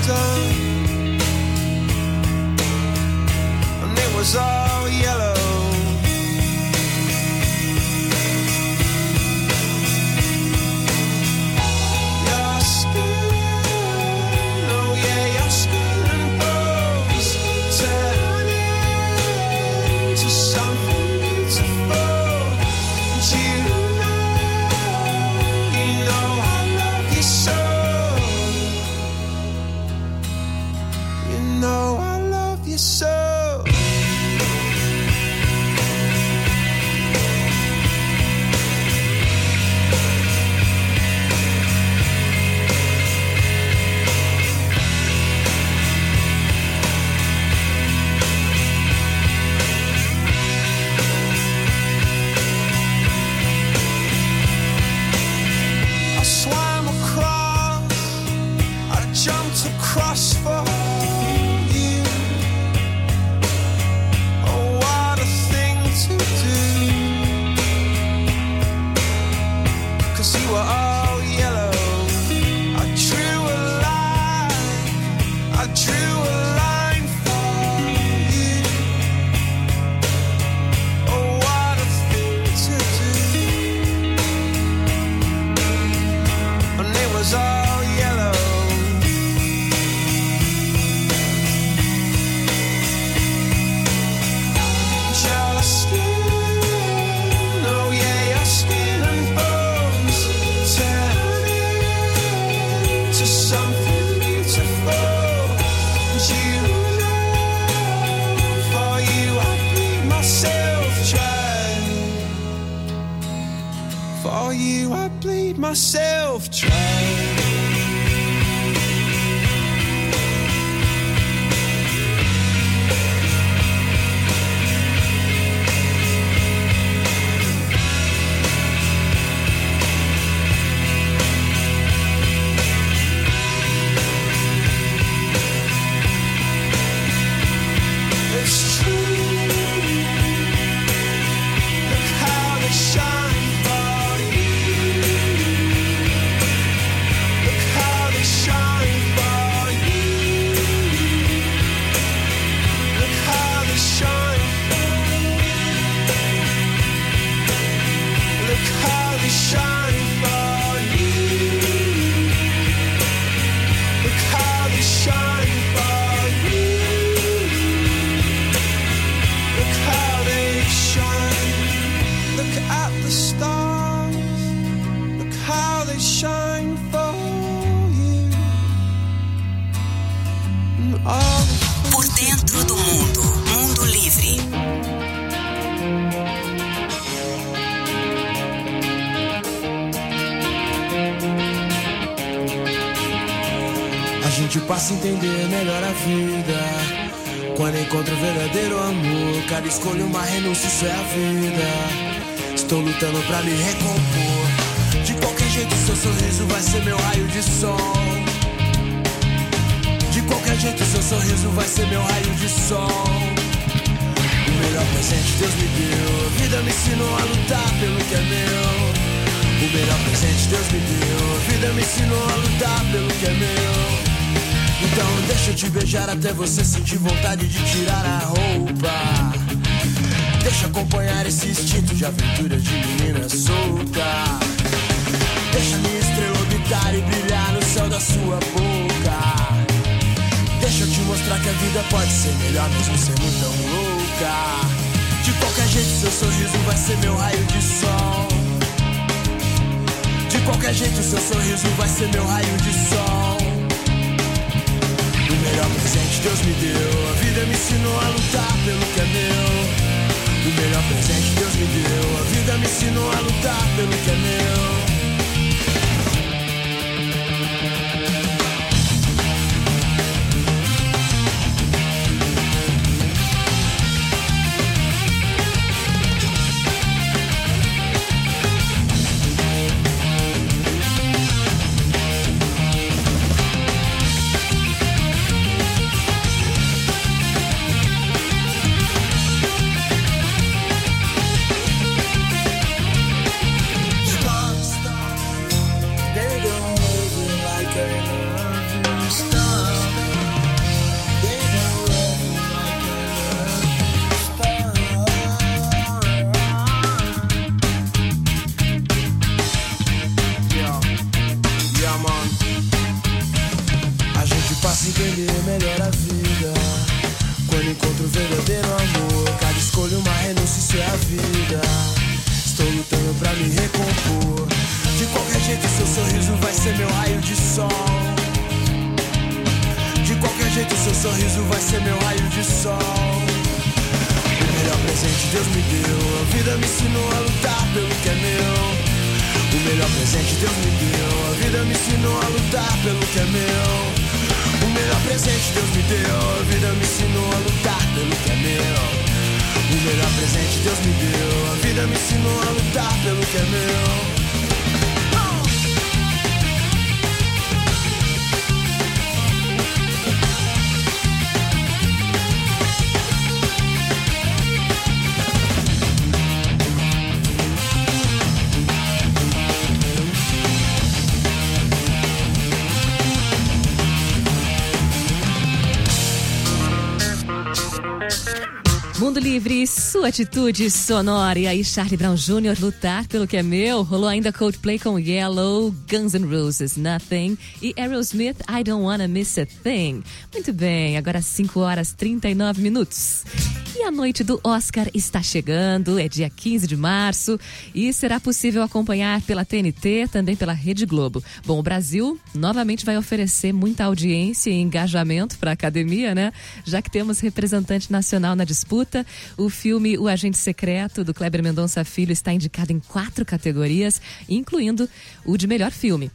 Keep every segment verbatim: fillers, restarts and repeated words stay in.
done, and it was all yellow. Your skin, oh yeah, your skin and bones turn into something beautiful. And you know, you know I love you so. You know I love you so. I swam across, I jumped across for you. Oh, what a thing to do. 'Cause you were all yellow. I drew a line, I drew a line for you. Oh, what a thing to do. And it was all yellow. Your skin, oh yeah, your skin and bones turn into something beautiful. And you know, for you I bleed myself dry. For you I bleed myself dry. It's true. Look how they shine for you. Look how they shine for you. Look how they shine for you. Look how they shine for you. Look how they shine for you. Look how they shine. Look at the stars. Look how they shine for you. And all the Por dentro do mundo. Mundo Livre. A gente passa a entender melhor a vida quando encontra o verdadeiro amor. Cada escolha uma renúncia, isso é a vida. Estou lutando pra me recompor. De qualquer jeito seu sorriso vai ser meu raio de sol. De qualquer jeito seu sorriso vai ser meu raio de sol. O melhor presente Deus me deu. A vida me ensinou a lutar pelo que é meu. O melhor presente Deus me deu. A vida me ensinou a lutar pelo que é meu. Então deixa eu te beijar até você sentir vontade de tirar a roupa. Deixa acompanhar esse instinto de aventura de menina solta. Deixa minha estrela orbitar e brilhar no céu da sua boca. Deixa eu te mostrar que a vida pode ser melhor mesmo sendo tão louca. De qualquer jeito seu sorriso vai ser meu raio de sol. De qualquer jeito seu sorriso vai ser meu raio de sol. O melhor presente Deus me deu. A vida me ensinou a lutar pelo que é meu. O melhor presente Deus me deu. A vida me ensinou a lutar pelo que é meu. entender melhor a vida. Quando encontro o verdadeiro amor, cada escolha uma renúncia, isso é a vida. Estou lutando pra me recompor. De qualquer jeito seu sorriso vai ser meu raio de sol. De qualquer jeito seu sorriso vai ser meu raio de sol. O melhor presente Deus me deu, a vida me ensinou a lutar pelo que é meu. O melhor presente Deus me deu, a vida me ensinou a lutar pelo que é meu. O melhor presente Deus me deu, a vida me ensinou a lutar pelo que é meu. O melhor presente Deus me deu, a vida me ensinou a lutar pelo que é meu. Mundo Livre, sua atitude sonora. E aí, Charlie Brown Júnior, lutar pelo que é meu. Rolou ainda Coldplay com Yellow, Guns N' Roses, Nothing. E Aerosmith, I Don't Wanna Miss a Thing. Muito bem, agora cinco horas e trinta e nove minutos. E a noite do Oscar está chegando, é dia quinze de março e será possível acompanhar pela T N T, também pela Rede Globo. Bom, o Brasil novamente vai oferecer muita audiência e engajamento para a academia, né? Já que temos representante nacional na disputa. O filme O Agente Secreto, do Kleber Mendonça Filho, está indicado em quatro categorias, incluindo o de melhor filme.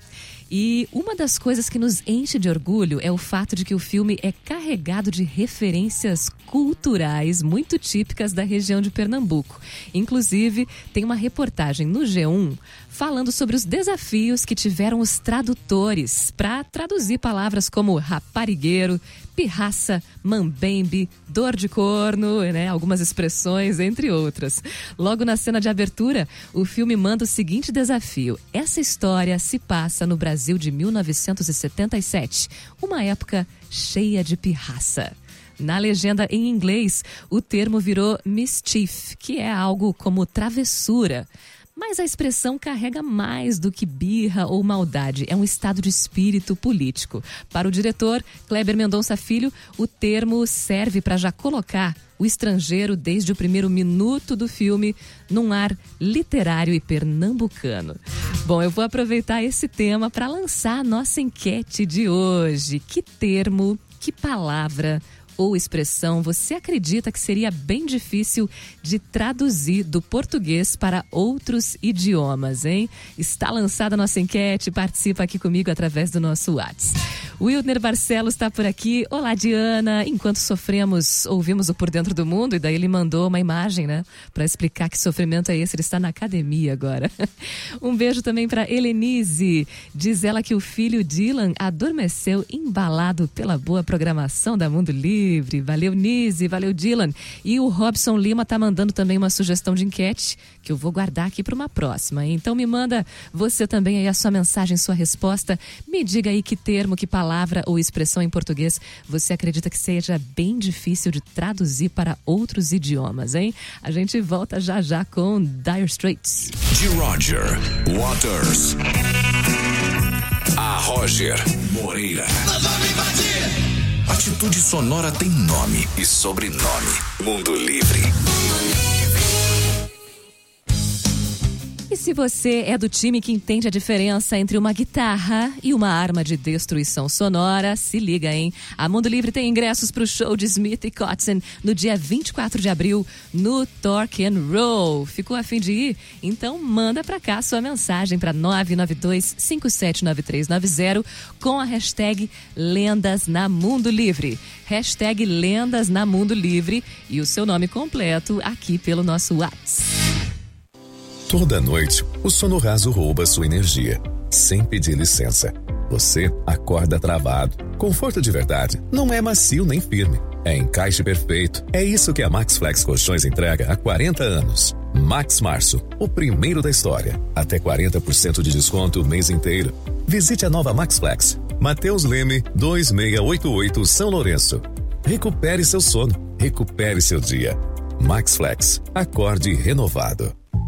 E uma das coisas que nos enche de orgulho é o fato de que o filme é carregado de referências culturais muito típicas da região de Pernambuco. Inclusive, tem uma reportagem no G um falando sobre os desafios que tiveram os tradutores para traduzir palavras como raparigueiro, pirraça, mambembe, dor de corno, né? Algumas expressões, entre outras. Logo na cena de abertura, o filme manda o seguinte desafio. Essa história se passa no Brasil de mil novecentos e setenta e sete, uma época cheia de pirraça. Na legenda em inglês, o termo virou mischief, que é algo como travessura. Mas a expressão carrega mais do que birra ou maldade. É um estado de espírito político. Para o diretor, Kleber Mendonça Filho, o termo serve para já colocar o estrangeiro desde o primeiro minuto do filme num ar literário e pernambucano. Bom, eu vou aproveitar esse tema para lançar a nossa enquete de hoje. Que termo, que palavra ou expressão você acredita que seria bem difícil de traduzir do português para outros idiomas, hein? Está lançada a nossa enquete, participa aqui comigo através do nosso WhatsApp. Wildner Barcelos está por aqui. Olá, Diana. Enquanto sofremos, ouvimos o Por Dentro do Mundo, e daí ele mandou uma imagem, né? Para explicar que sofrimento é esse. Ele está na academia agora. Um beijo também para Helenise. Diz ela que o filho Dylan adormeceu embalado pela boa programação da Mundo Livre. Valeu, Nise. Valeu, Dylan. E o Robson Lima tá mandando também uma sugestão de enquete que eu vou guardar aqui para uma próxima. Então me manda você também aí a sua mensagem, sua resposta. Me diga aí que termo, que palavra palavra ou expressão em português você acredita que seja bem difícil de traduzir para outros idiomas, hein? A gente volta já já com Dire Straits. De Roger Waters a Roger Moreira. Atitude sonora tem nome e sobrenome. Mundo Livre. E se você é do time que entende a diferença entre uma guitarra e uma arma de destruição sonora, se liga, hein? A Mundo Livre tem ingressos para o show de Smith e Kotzen no dia vinte e quatro de abril no Torque and Roll. Ficou a fim de ir? Então manda para cá sua mensagem para nove nove dois, cinco sete nove três nove zero com a hashtag Lendas na Mundo Livre. Hashtag Lendas na Mundo Livre e o seu nome completo aqui pelo nosso WhatsApp. Toda noite, o sono raso rouba sua energia, sem pedir licença. Você acorda travado. Conforto de verdade não é macio nem firme. É encaixe perfeito. É isso que a MaxFlex Colchões entrega há quarenta anos. Max Março, o primeiro da história. Até quarenta por cento de desconto o mês inteiro. Visite a nova MaxFlex. Mateus Leme, dois seis oito oito, São Lourenço. Recupere seu sono. Recupere seu dia. MaxFlex. Acorde renovado.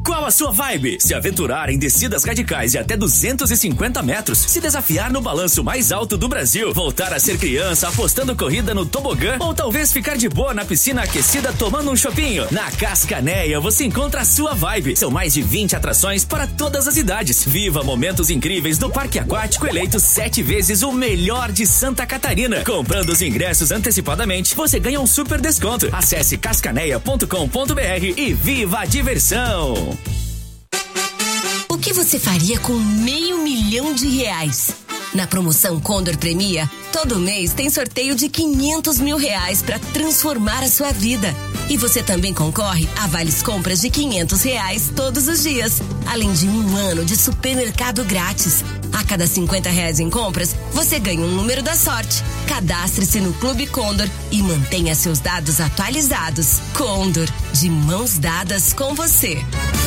Qual a sua vibe? Se aventurar em descidas radicais de até duzentos e cinquenta metros, se desafiar no balanço mais alto do Brasil, voltar a ser criança apostando corrida no tobogã ou talvez ficar de boa na piscina aquecida tomando um chopinho? Na Cascaneia você encontra a sua vibe. São mais de vinte atrações para todas as idades. Viva momentos incríveis do Parque Aquático, eleito sete vezes o melhor de Santa Catarina. Comprando os ingressos antecipadamente, você ganha um super desconto. Acesse cascaneia ponto com ponto br e viva a diversão! O que você faria com meio milhão de reais? Na promoção Condor Premia, todo mês tem sorteio de quinhentos mil reais para transformar a sua vida. E você também concorre a vales compras de quinhentos reais todos os dias, além de um ano de supermercado grátis. A cada cinquenta reais em compras, você ganha um número da sorte. Cadastre-se no Clube Condor e mantenha seus dados atualizados. Condor, de mãos dadas com você.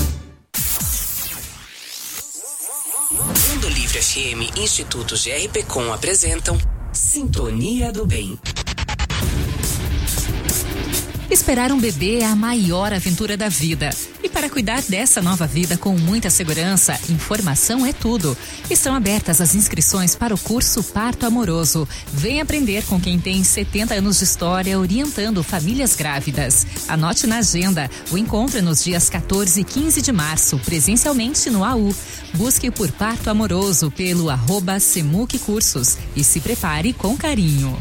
Mundo Livre F M e Instituto G R P Com apresentam Sintonia do Bem. Esperar um bebê é a maior aventura da vida. E para cuidar dessa nova vida com muita segurança, informação é tudo. Estão abertas as inscrições para o curso Parto Amoroso. Vem aprender com quem tem setenta anos de história orientando famílias grávidas. Anote na agenda. O encontro é nos dias quatorze e quinze de março, presencialmente no A U. Busque por Parto Amoroso pelo arroba Semuc Cursos e se prepare com carinho.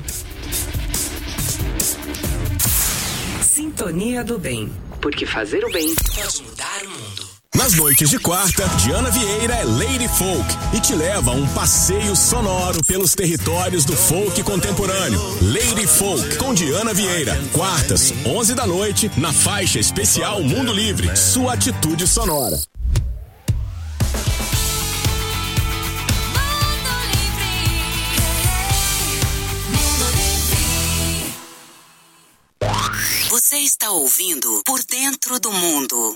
Sintonia do Bem, porque fazer o bem pode mudar o mundo. Nas noites de quarta, Diana Vieira é Lady Folk e te leva a um passeio sonoro pelos territórios do folk contemporâneo. Lady Folk com Diana Vieira, quartas, onze da noite, na faixa especial Mundo Livre, sua atitude sonora. Você está ouvindo Por Dentro do Mundo.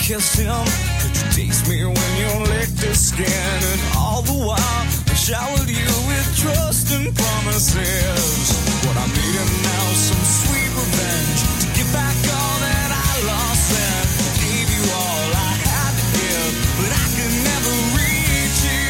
kiss him? Could you taste me when you licked his skin? And all the while I showered you with trust and promises. What I'm needing now is some sweet revenge to get back all that I lost and gave you all I had to give, but I could never reach you.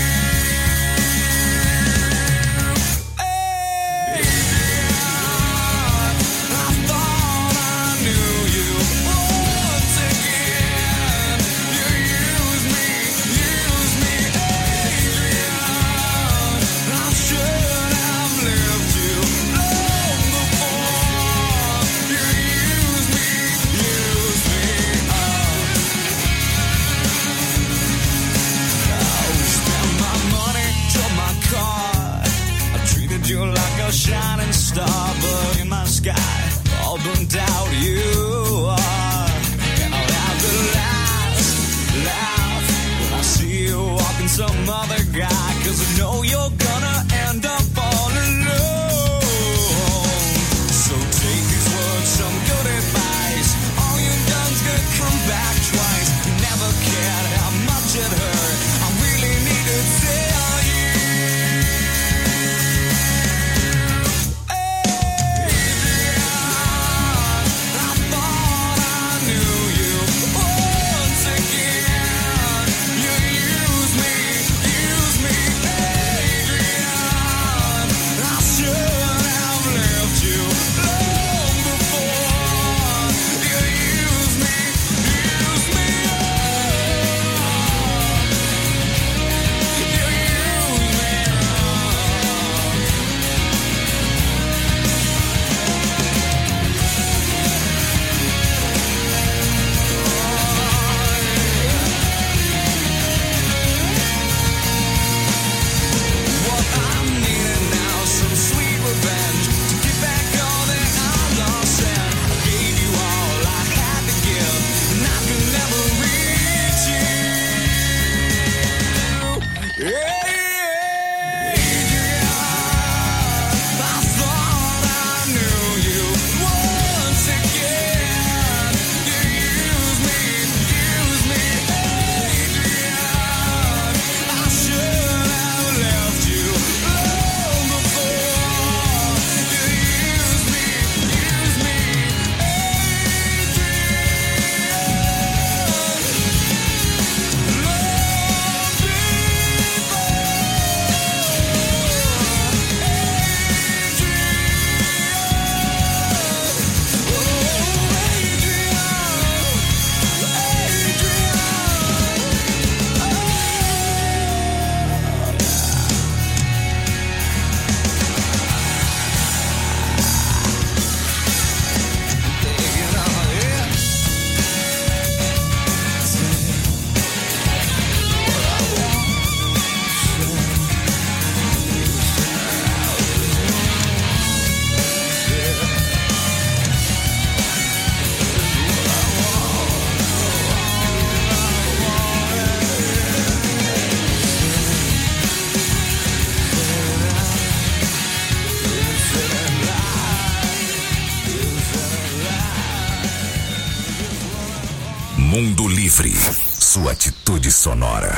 Hey, Adrian, I thought I knew you. Once again, you use me, use me, Adrian. I should have left you long before. You use me, use me up. I spent my money, drove my car. I treated you like a shining star, but in my sky, all burnt out you are. And I'll have the last laugh when I see you walking some other guy, 'cause I know you're gonna end up all alone. So take these words, some good advice. All you've done's gonna come back twice. You never cared how much it hurt. I really need to tell you. Adrian, I thought I knew you. Once again, you use me, use me, Adrian. I should have left you long before. You use me, use me, you use me. What I'm needing now is some sweet revenge to get back all that I lost, and I gave you all I had to give, and I could never reach you. Adrian, I thought I knew you. Once again, you use me, use me, Adrian. I should have left you long before. You use me, use me, Mundo Livre, sua atitude sonora.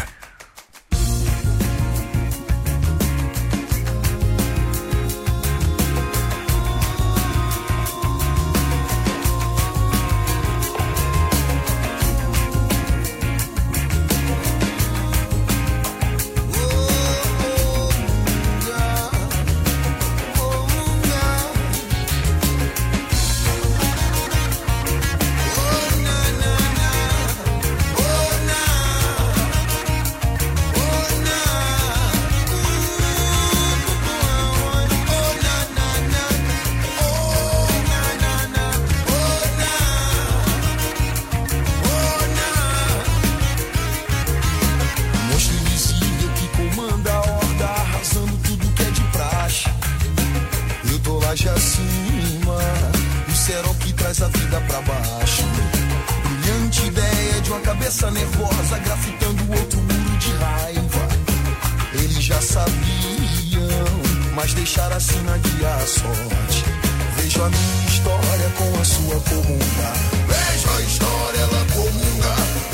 Laje acima, o cerol que traz a vida pra baixo. Brilhante ideia de uma cabeça nervosa grafitando outro muro de raiva. Eles já sabiam, mas deixaram assim na guia a sorte. Vejo a minha história com a sua comunga. Vejo a história, ela comunga.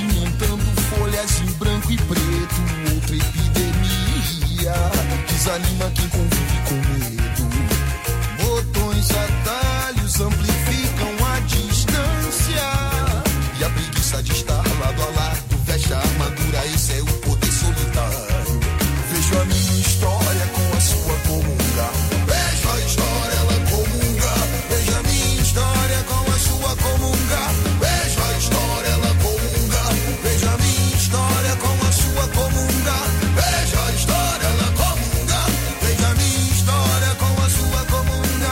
alimentando folhas em branco e preto. Outra epidemia desanima quem convive com medo. Botões, atalhos amplificam a distância e a preguiça de estar lado a lado veste a armadura. Esse é o poder solitário. Vejo a minha história com a sua comunga. Vejo a história, ela comunga. Vejo a minha história com a sua comunga. Vejo a história, ela comunga. Vejo a minha história com a sua comunga. Vejo a história, ela comunga. Vejo a minha história com a sua comunga.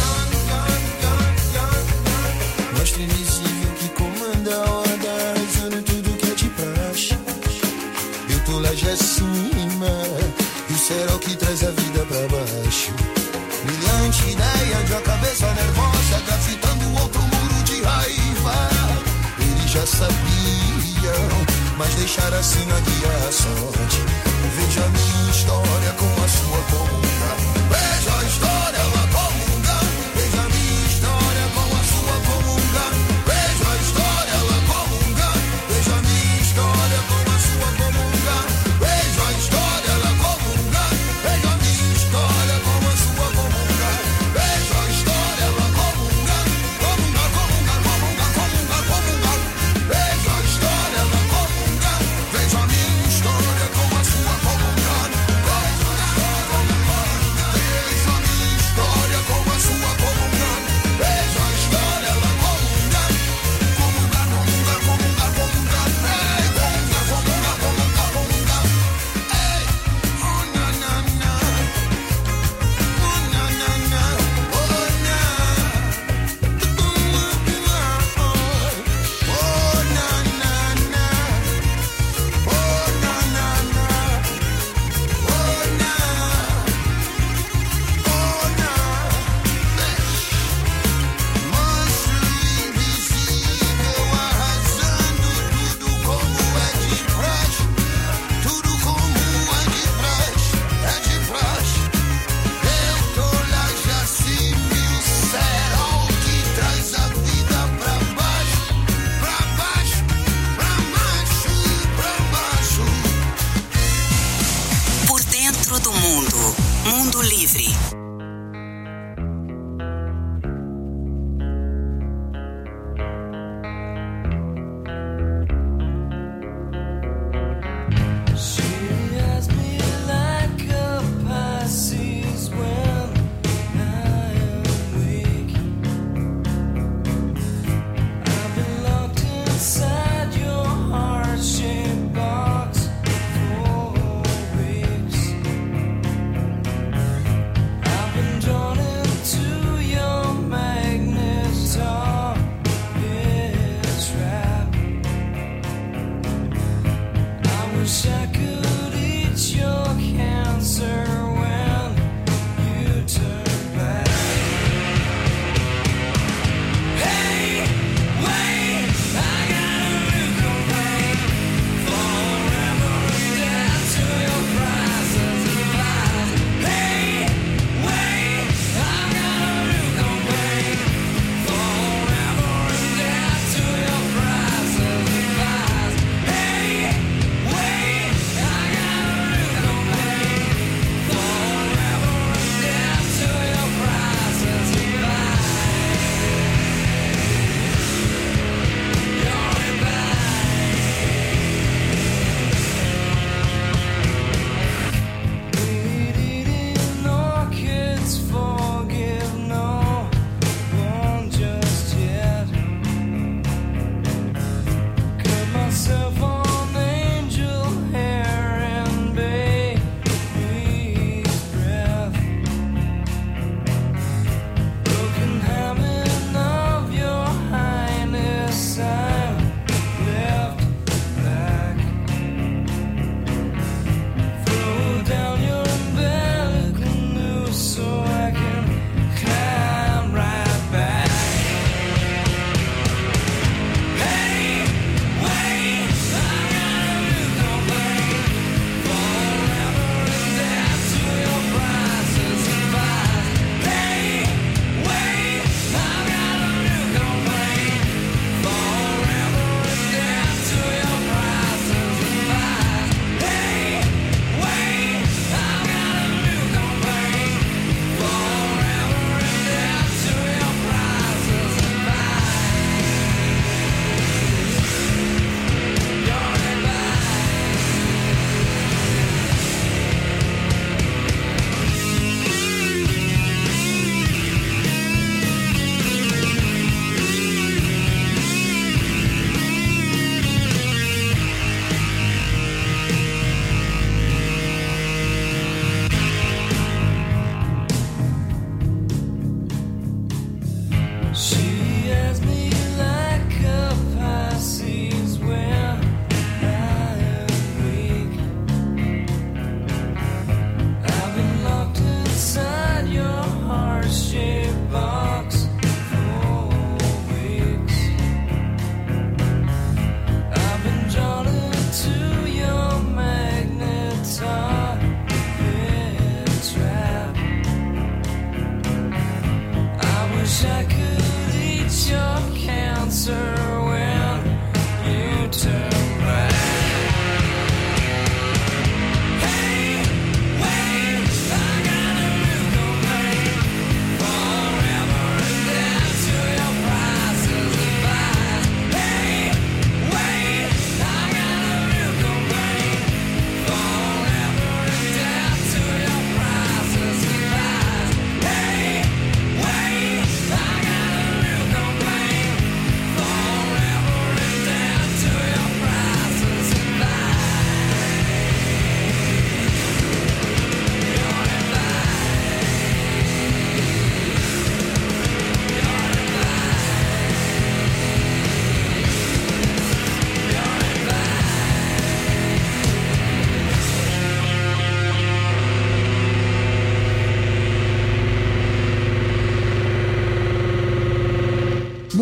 Mestre invisível que comanda a horda, realizando tudo que é de praxe. Eu tô lá de acima, e o céu é o que traz a vida pra baixo. Brilhante ideia de uma cabeça nervosa, grafitando outro muro de raiva. Eles já sabiam, mas deixaram assim na guia a sorte. Veja a minha história com a sua comunga. Veja a história, ela comunga. Veja a minha história com a sua comunga. Veja a história, ela comunga. Veja a minha história com a sua comunga. Veja a história, ela comunga. Veja a minha história com a sua comunga. Veja a história, ela comunga. Comunga, comunga, comunga, comunga, comunga. Veja a história, ela comunga. Veja a minha história com a sua comunga. Veja a história, ela comunga. Veja a minha história com a sua comunga. Veja a história, ela comunga. Comunga, comunga, comunga, comunga. Ei, comunga, comunga, comunga, comunga. Ei, oh na na na, oh na na na, oh na, oh na na na, oh na na na, oh na, oh na. Monstro invisível arrasando tudo como é de praxe. Tudo como é de praxe, é de praxe. Eu tô lá já se mil serol que traz a vida pra baixo, pra baixo, pra baixo, pra baixo. Por dentro do mundo. Mundo Livre. She has me like a Pisces when I am weak. I've been locked inside your heart-shaped box for weeks. I've been drawn into your magnetar trap. I wish I could eat your cancer when you turn back. Hey, wait, I gotta look away forever and dead to your prices of lies. Hey, wait, I gotta look away forever and dead to your prices of lies. Hey, wait, I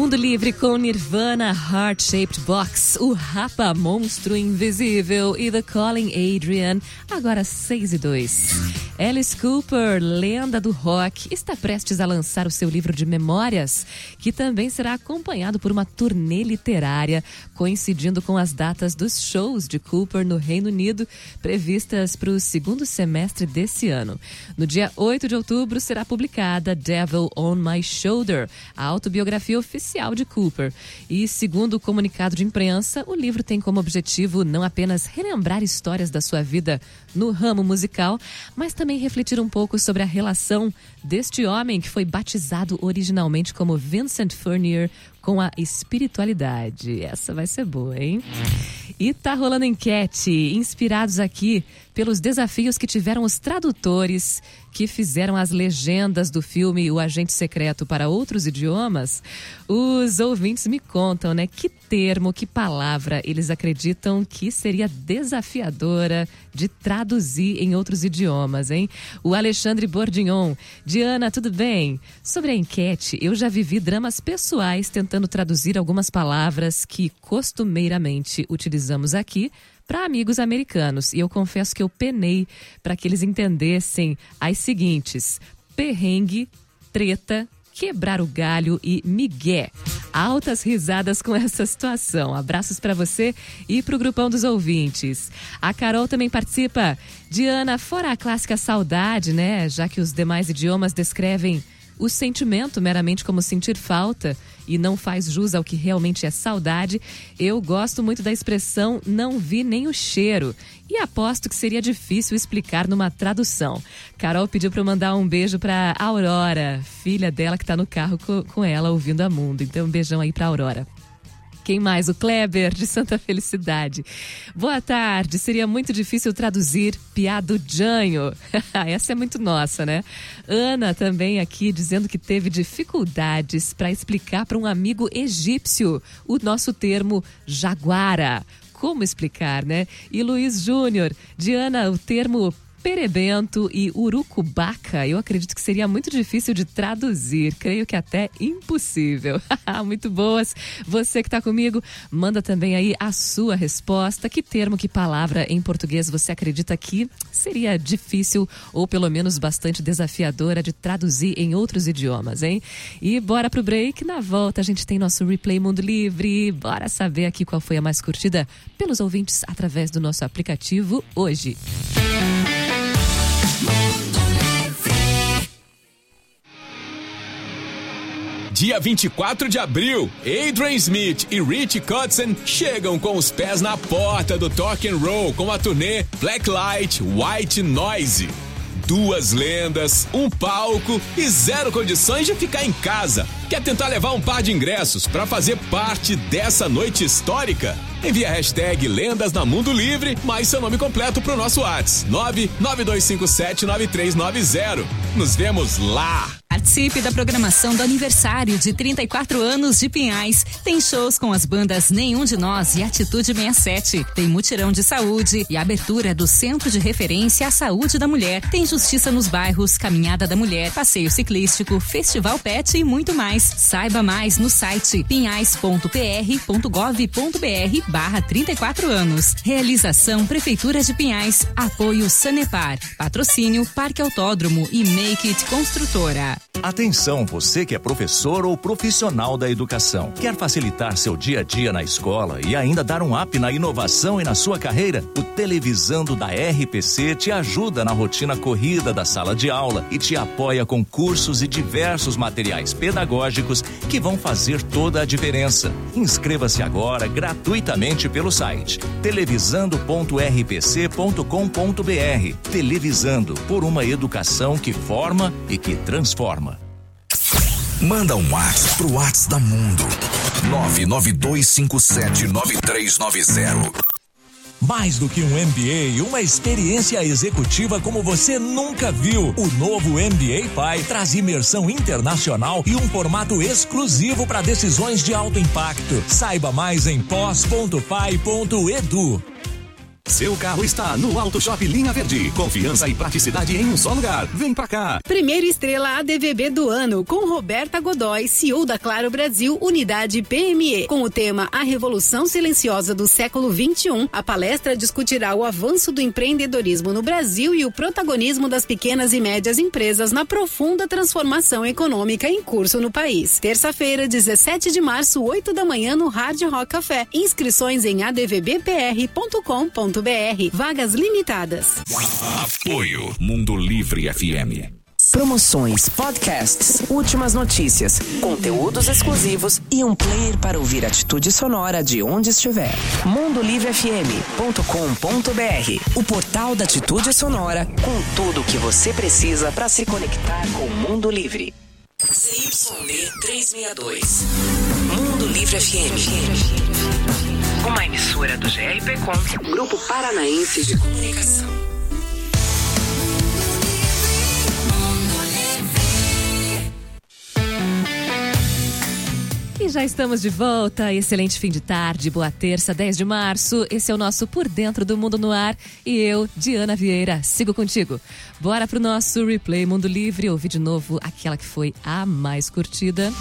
Mundo Livre com Nirvana, Heart Shaped Box, o Rapa Monstro Invisível e The Calling Adrian, agora seis e dois. Alice Cooper, lenda do rock, está prestes a lançar o seu livro de memórias, que também será acompanhado por uma turnê literária, coincidindo com as datas dos shows de Cooper no Reino Unido, previstas para o segundo semestre desse ano. No dia oito de outubro será publicada Devil on My Shoulder, a autobiografia oficial de Cooper. E, segundo o comunicado de imprensa, o livro tem como objetivo não apenas relembrar histórias da sua vida no ramo musical, mas também refletir um pouco sobre a relação deste homem que foi batizado originalmente como Vincent Furnier com a espiritualidade. Essa vai ser boa, hein? E tá rolando enquete, inspirados aqui pelos desafios que tiveram os tradutores que fizeram as legendas do filme O Agente Secreto para outros idiomas. Os ouvintes me contam, né, que termo, que palavra eles acreditam que seria desafiadora de traduzir em outros idiomas, hein? O Alexandre Bordignon. Diana, tudo bem? Sobre a enquete, eu já vivi dramas pessoais tentando traduzir algumas palavras que costumeiramente utilizamos aqui para amigos americanos. E eu confesso que eu penei para que eles entendessem as seguintes: perrengue, treta, quebrar o galho e migué. Altas risadas com essa situação. Abraços para você e pro grupão dos ouvintes. A Carol também participa. Diana, fora a clássica saudade, né? Já que os demais idiomas descrevem o sentimento meramente como sentir falta e não faz jus ao que realmente é saudade, eu gosto muito da expressão não vi nem o cheiro e aposto que seria difícil explicar numa tradução. Carol pediu para eu mandar um beijo para Aurora, filha dela que está no carro co- com ela ouvindo a Mundo. Então um beijão aí para Aurora. Quem mais? O Kleber, de Santa Felicidade. Boa tarde. Seria muito difícil traduzir piadujanho. Essa é muito nossa, né? Ana também aqui dizendo que teve dificuldades para explicar para um amigo egípcio o nosso termo jaguara. Como explicar, né? E Luiz Júnior, Diana, o termo perebento e urucubaca, eu acredito que seria muito difícil de traduzir, creio que até impossível. Muito boas. Você que está comigo, manda também aí a sua resposta. Que termo, que palavra em português você acredita que seria difícil ou pelo menos bastante desafiadora de traduzir em outros idiomas, hein? E bora pro break. Na volta a gente tem nosso Replay Mundo Livre. Bora saber aqui qual foi a mais curtida pelos ouvintes através do nosso aplicativo hoje. Dia vinte e quatro de abril, Adrian Smith e Rich Kotzen chegam com os pés na porta do Rock and Roll com a turnê Blacklight White Noise. Duas lendas, um palco e zero condições de ficar em casa. Quer tentar levar um par de ingressos para fazer parte dessa noite histórica? Envie a hashtag Lendas na Mundo Livre, mais seu nome completo pro nosso WhatsApp nove nove dois cinco sete nove três nove zero. Nos vemos lá! Participe da programação do aniversário de trinta e quatro anos de Pinhais. Tem shows com as bandas Nenhum de Nós e Atitude sessenta e sete. Tem mutirão de saúde e abertura do Centro de Referência à Saúde da Mulher. Tem Justiça nos Bairros, Caminhada da Mulher, Passeio Ciclístico, Festival Pet e muito mais. Saiba mais no site pinhais ponto p r ponto gov ponto b r barra trinta e quatro anos. Realização Prefeitura de Pinhais. Apoio Sanepar. Patrocínio Parque Autódromo e Make It Construtora. Atenção, você que é professor ou profissional da educação. Quer facilitar seu dia a dia na escola e ainda dar um up na inovação e na sua carreira? O Televisando da R P C te ajuda na rotina corrida da sala de aula e te apoia com cursos e diversos materiais pedagógicos que vão fazer toda a diferença. Inscreva-se agora gratuitamente pelo site televisando ponto r p c ponto com ponto b r. Televisando, por uma educação que forma e que transforma. Manda um WhatsApp pro WhatsApp da Mundo. nove nove dois cinco sete nove três nove zero. Mais do que um M B A, uma experiência executiva como você nunca viu. O novo M B A P I traz imersão internacional e um formato exclusivo para decisões de alto impacto. Saiba mais em pós ponto p a i ponto e d u. Seu carro está no Auto Shop Linha Verde. Confiança e praticidade em um só lugar. Vem pra cá. Primeira estrela A D V B do ano, com Roberta Godoy, C E O da Claro Brasil, Unidade P M E. Com o tema A Revolução Silenciosa do Século vinte e um, a palestra discutirá o avanço do empreendedorismo no Brasil e o protagonismo das pequenas e médias empresas na profunda transformação econômica em curso no país. Terça-feira, dezessete de março, oito da manhã, no Hard Rock Café. Inscrições em a d v b p r ponto com ponto b r. Vagas limitadas. Apoio Mundo Livre F M. Promoções, podcasts, últimas notícias, conteúdos exclusivos e um player para ouvir atitude sonora de onde estiver. mundo livre f m ponto com ponto b r. O portal da Atitude Sonora, com tudo o que você precisa para se conectar com o mundo livre. C Y D trezentos e sessenta e dois. Mundo Livre F M. Uma emissora do G R P Com, Grupo Paranaense de Comunicação. E já estamos de volta. Excelente fim de tarde, boa terça, dez de março. Esse é o nosso Por Dentro do Mundo no Ar. E eu, Diana Vieira, sigo contigo. Bora pro nosso Replay Mundo Livre. Ouvir de novo aquela que foi a mais curtida.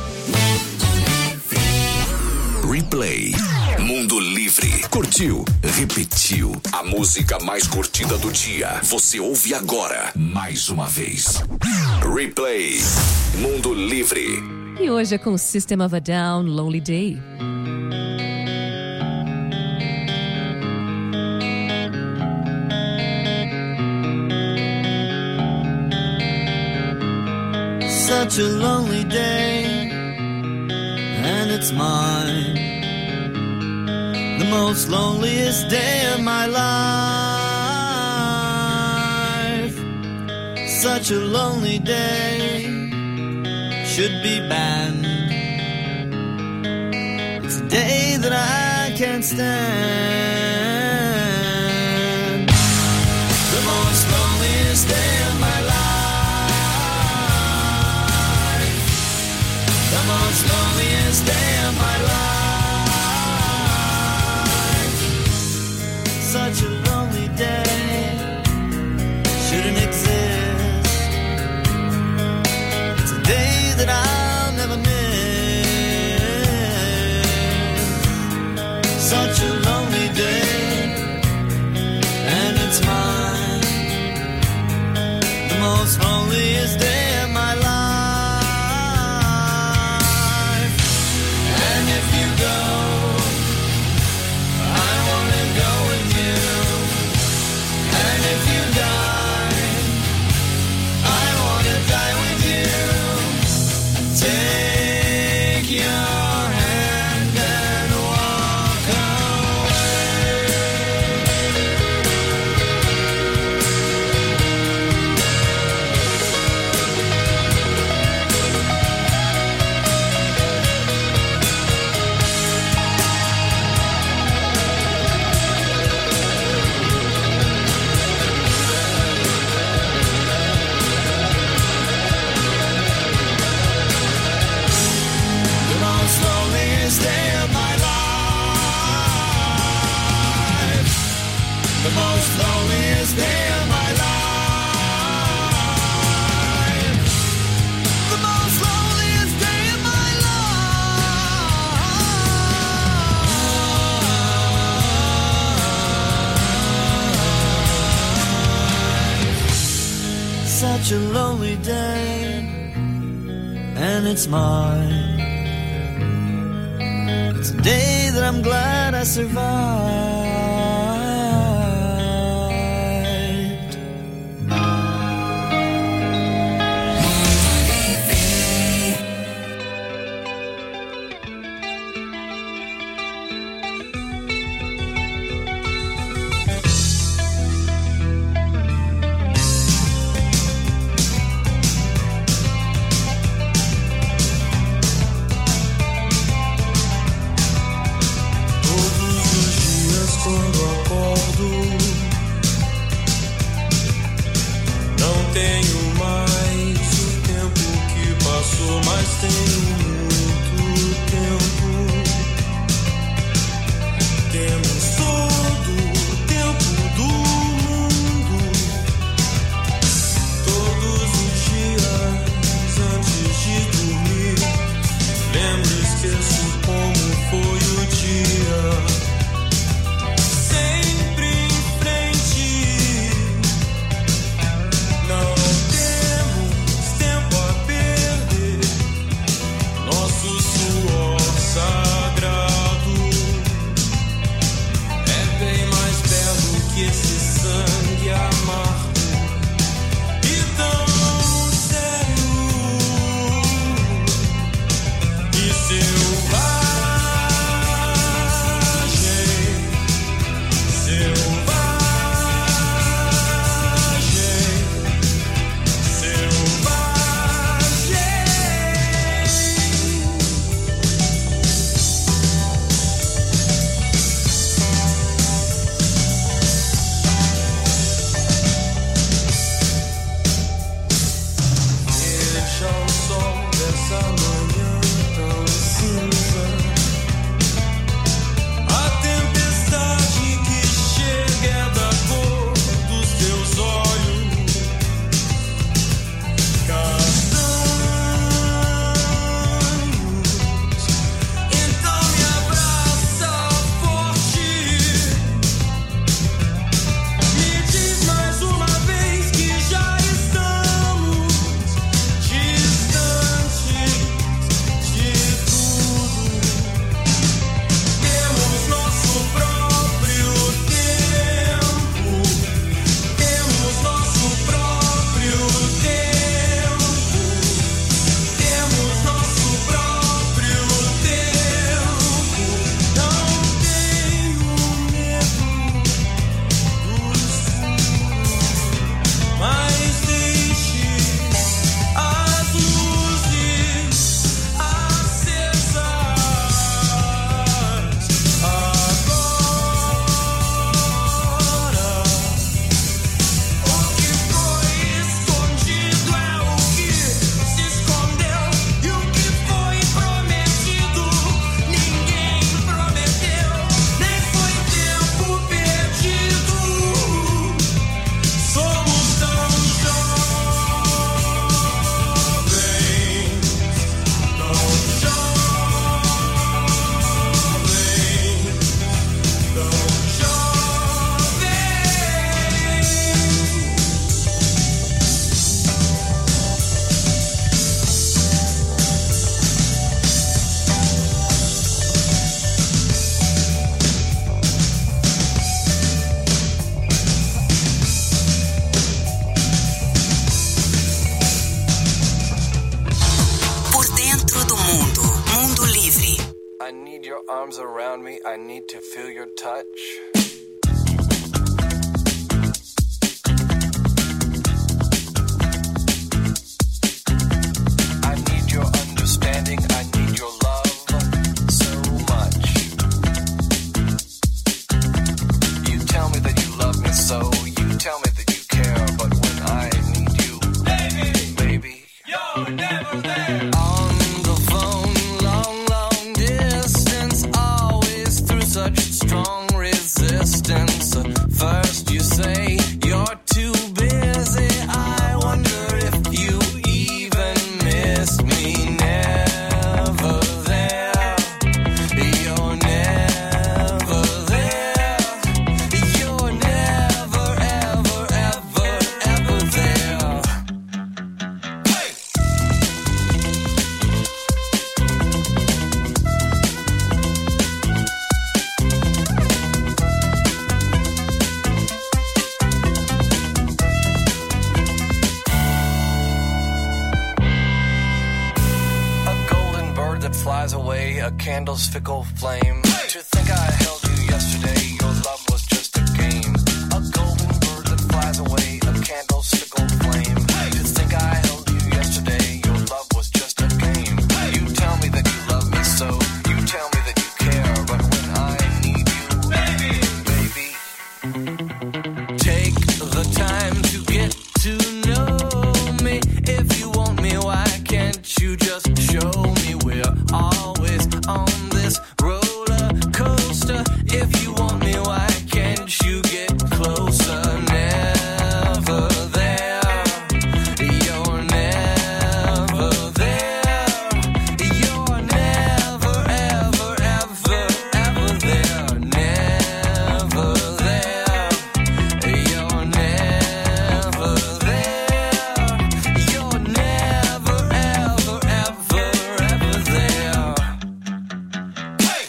Replay Mundo Livre. Curtiu? Repetiu. A música mais curtida do dia. Você ouve agora, mais uma vez. Replay Mundo Livre. E hoje é com System of a Down, Lonely Day. Such a lonely day, and it's mine. The most loneliest day of my life. Such a lonely day should be banned. It's a day that I can't stand. The most loneliest day of my life. The most loneliest day of my life. Such a lonely day shouldn't exist. It's a day that I'll never miss. Such a lonely day, and it's mine. The most loneliest day of my life. And if you go, I wanna go with you. And if you die, I wanna die with you. Take your hand and walk the most loneliest day of my life. The most loneliest day of my life. Such a lonely day, and it's mine. It's a day that I'm glad I survived. Quando arms around me, I need to feel your touch. I need your understanding, I need your love so much. You tell me that you love me so, you tell me that you care, but when I need you, baby, baby, you're never there. On the phone, long, long distance, always through such strong resistance. First you say you're too busy, I wonder if you even miss me. Never there, you're never there, you're never, ever, ever, ever there. Hey! A golden bird that flies away, a candle's fickle flame. To think I held you yesterday, your love was just a game. A golden bird that flies away, a candle's fickle flame. To think I held you yesterday, your love was just a game. You tell me that you love me so, you tell me that you care, but when I need you, baby, baby, take the time to get to know me. If you want me, why can't you just show me? We're always on this roller coaster. If you want me, why can't you get closer? Never there, you're never there, you're never, ever, ever, ever there. Never there, you're never there, you're never, ever, ever, ever there. Hey!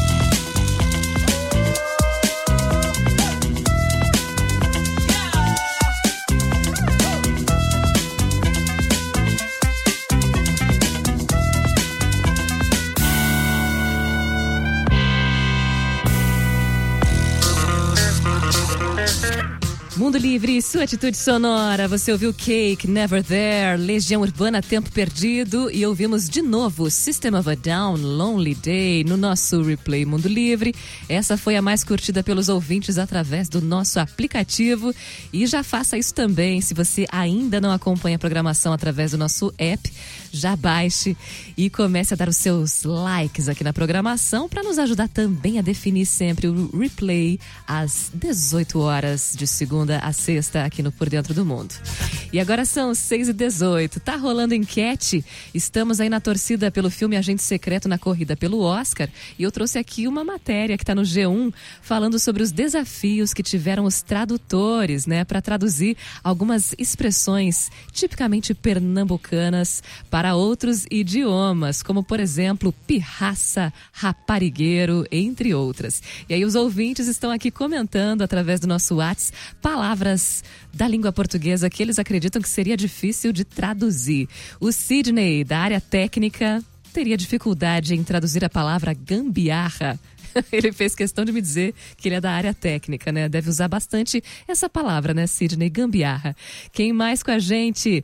Mundo Livre, sua atitude sonora. Você ouviu Cake, Never There, Legião Urbana, Tempo Perdido, e ouvimos de novo System of a Down, Lonely Day, no nosso replay Mundo Livre. Essa foi a mais curtida pelos ouvintes através do nosso aplicativo, e já faça isso também. Se você ainda não acompanha a programação através do nosso app, já baixe e comece a dar os seus likes aqui na programação para nos ajudar também a definir sempre o replay às dezoito horas de segunda a sexta aqui no Por Dentro do Mundo. E agora são seis e dezoito. Tá rolando enquete. Estamos aí na torcida pelo filme Agente Secreto na corrida pelo Oscar, e eu trouxe aqui uma matéria que tá no G um falando sobre os desafios que tiveram os tradutores, né, para traduzir algumas expressões tipicamente pernambucanas para outros idiomas, como por exemplo pirraça, raparigueiro, entre outras. E aí os ouvintes estão aqui comentando através do nosso WhatsApp palavras da língua portuguesa que eles acreditam que seria difícil de traduzir. O Sidney, da área técnica, teria dificuldade em traduzir a palavra gambiarra. Ele fez questão de me dizer que ele é da área técnica, né? Deve usar bastante essa palavra, né, Sidney? Gambiarra. Quem mais com a gente?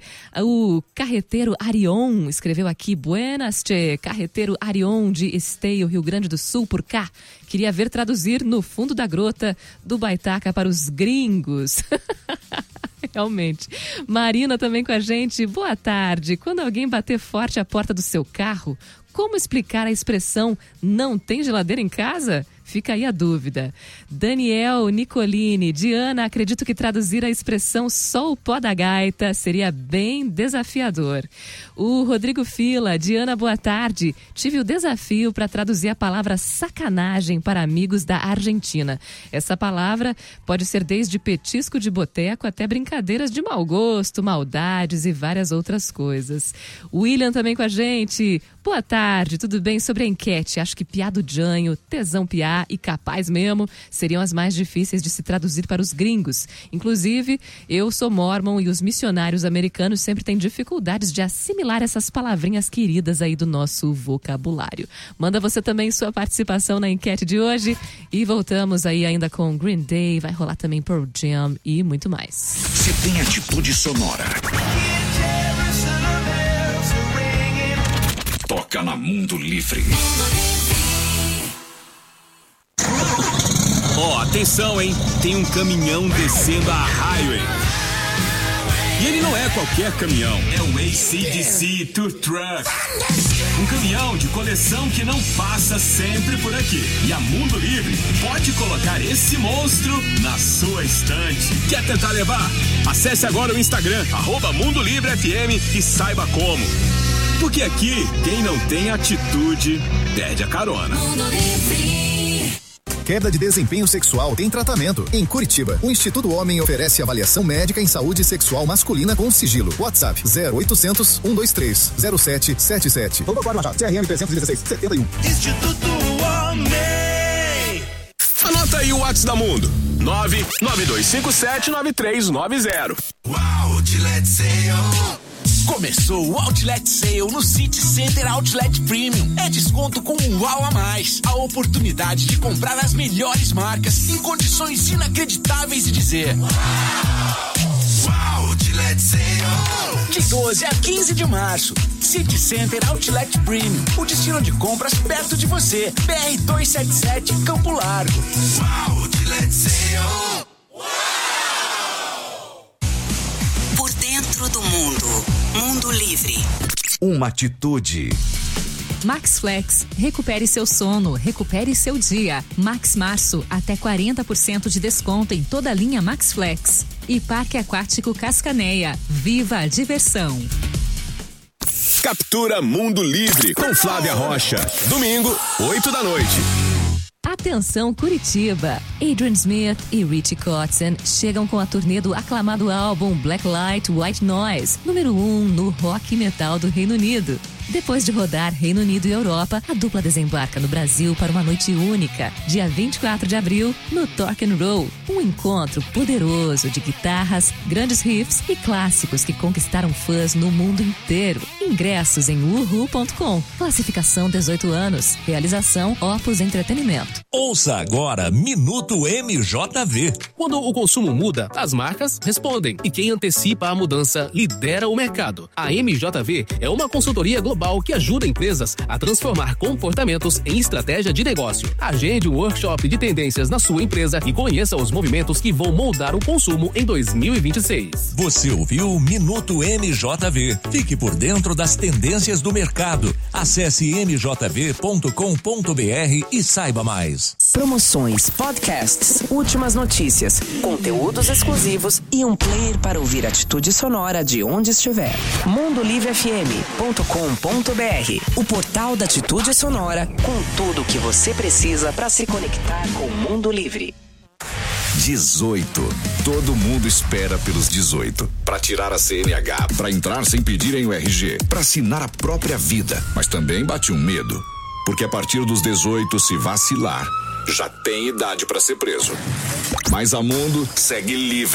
O carreteiro Arion escreveu aqui: Buenas, tchê. Carreteiro Arion de Esteio, Rio Grande do Sul, por cá. Queria ver traduzir no fundo da grota do Baitaca para os gringos. Realmente. Marina também com a gente. Boa tarde. Quando alguém bater forte a porta do seu carro, como explicar a expressão não tem geladeira em casa? Fica aí a dúvida. Daniel Nicolini, Diana, acredito que traduzir a expressão só o pó da gaita seria bem desafiador. O Rodrigo Fila, Diana, boa tarde. Tive o desafio para traduzir a palavra sacanagem para amigos da Argentina. Essa palavra pode ser desde petisco de boteco até brincadeiras de mau gosto, maldades e várias outras coisas. William também com a gente. Boa tarde, tudo bem? Sobre a enquete, acho que piado janho, tesão piar K e capaz mesmo seriam as mais difíceis de se traduzir para os gringos. Inclusive, eu sou mormon e os missionários americanos sempre têm dificuldades de assimilar essas palavrinhas queridas aí do nosso vocabulário. Manda você também sua participação na enquete de hoje e voltamos aí ainda com Green Day, vai rolar também Pearl Jam e muito mais. Se tem atitude sonora, toca na Mundo Livre. Ó, oh, atenção, hein? Tem um caminhão descendo a highway. E ele não é qualquer caminhão. É um A C D C Tour Truck. Um caminhão de coleção que não passa sempre por aqui. E a Mundo Livre pode colocar esse monstro na sua estante. Quer tentar levar? Acesse agora o Instagram, arroba Mundo Livre F M e saiba como. Porque aqui, quem não tem atitude, perde a carona. Mundo Livre. Queda de desempenho sexual tem tratamento. Em Curitiba, o Instituto Homem oferece avaliação médica em saúde sexual masculina com sigilo. WhatsApp zero oitocentos, um dois três, zero sete sete sete. Vamos agora, Machado. C R M trezentos e dezesseis, setenta e um. Instituto Homem. Anota aí o WhatsApp da Mundo. nove nove dois cinco sete nove três nove zero. Uau, Outlet Sale. Começou o Outlet Sale no City Center Outlet Premium. É desconto com um uau a mais. A oportunidade de comprar as melhores marcas em condições inacreditáveis e dizer uau! Uau, Outlet Sale! De doze a quinze de março. City Center Outlet Premium. O destino de compras perto de você. B R duzentos e setenta e sete, Campo Largo. Uau, Outlet Sale! Por dentro do mundo. Mundo Livre. Uma atitude. Max Flex, recupere seu sono, recupere seu dia. Max Março, até quarenta por cento de desconto em toda a linha Max Flex. E Parque Aquático Cascaneia, viva a diversão. Captura Mundo Livre com Flávia Rocha. Domingo, oito da noite. Atenção Curitiba! Adrian Smith e Richie Kotzen chegam com a turnê do aclamado álbum Black Light White Noise, número um no rock metal do Reino Unido. Depois de rodar Reino Unido e Europa, a dupla desembarca no Brasil para uma noite única, dia vinte e quatro de abril, no Torque and Roll. Um encontro poderoso de guitarras, grandes riffs e clássicos que conquistaram fãs no mundo inteiro. Ingressos em uhu ponto com. Classificação dezoito anos. Realização Opus Entretenimento. Ouça agora Minuto M J V. Quando o consumo muda, as marcas respondem. E quem antecipa a mudança lidera o mercado. A M J V é uma consultoria global que ajuda empresas a transformar comportamentos em estratégia de negócio. Agende um workshop de tendências na sua empresa e conheça os movimentos que vão moldar o consumo em dois mil e vinte e seis. Você ouviu Minuto M J V. Fique por dentro das tendências do mercado. Acesse m j v ponto com ponto b r e saiba mais. Promoções, podcasts, últimas notícias, conteúdos exclusivos e um player para ouvir atitude sonora de onde estiver. mundo livre f m ponto com ponto b r, o portal da atitude sonora com tudo o que você precisa para se conectar com o mundo livre. dezoito. Todo mundo espera pelos dezoito. Para tirar a C N H, para entrar sem pedirem o R G, para assinar a própria vida. Mas também bate um medo. Porque a partir dos dezoito, se vacilar, já tem idade para ser preso. Mas a Mundo segue livre.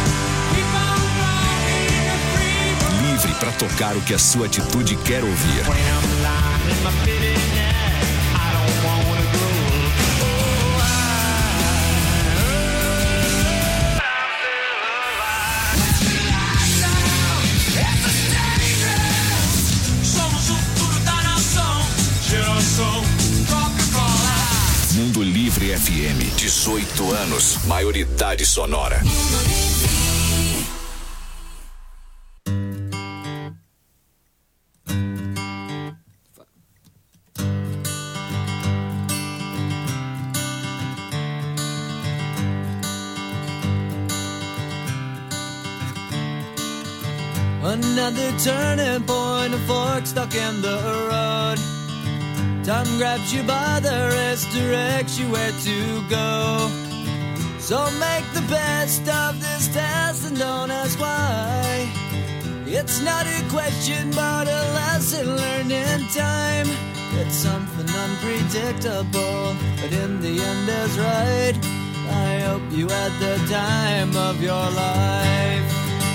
Livre para tocar o que a sua atitude quer ouvir. Mundo Livre F M, dezoito anos, maioridade sonora. Another turning point, a fork stuck in the road. Time grabs you by the wrist, directs you where to go. So make the best of this test and don't ask why. It's not a question but a lesson learned in time. It's something unpredictable, but in the end is right. I hope you had the time of your life.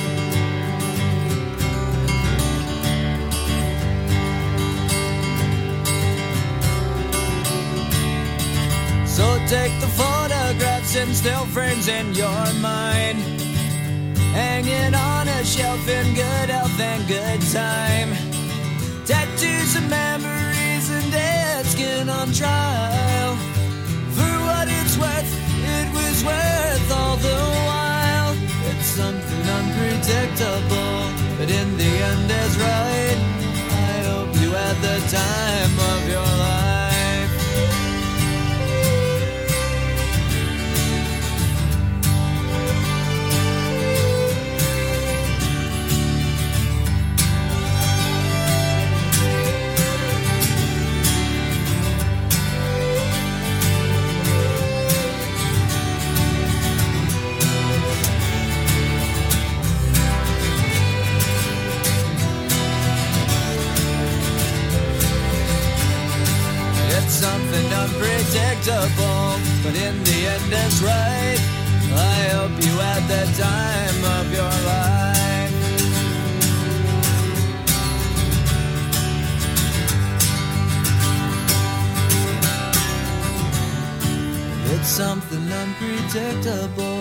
So take the photographs and still frames in your mind, hanging on a shelf in good health and good time. Tattoos and memories and dead skin on trial. For what it's worth, it was worth all the while. It's something unpredictable, but in the end is right. I hope you had the time of your life. Something unpredictable, but in the end it's right. I hope you had the time of your life. It's something unpredictable.